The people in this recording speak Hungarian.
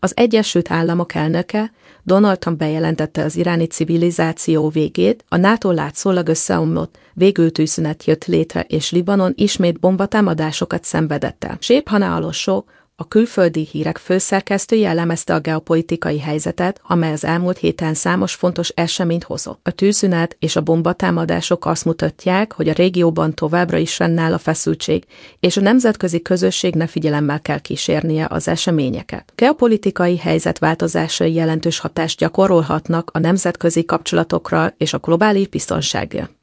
Az Egyesült Államok elnöke, Donald Trump bejelentette az iráni civilizáció végét, a NATO látszólag összeomlott, végül tűzszünet jött létre, és Libanon ismét bombatámadásokat szenvedett el. Sép Hana Alosó, a Külföldi Hírek főszerkesztője elemezte a geopolitikai helyzetet, amely az elmúlt héten számos fontos eseményt hozott. A tűzszünet és a bombatámadások azt mutatják, hogy a régióban továbbra is fennáll a feszültség, és a nemzetközi közösségnek figyelemmel kell kísérnie az eseményeket. A geopolitikai helyzet változásai jelentős hatást gyakorolhatnak a nemzetközi kapcsolatokra és a globális biztonságra.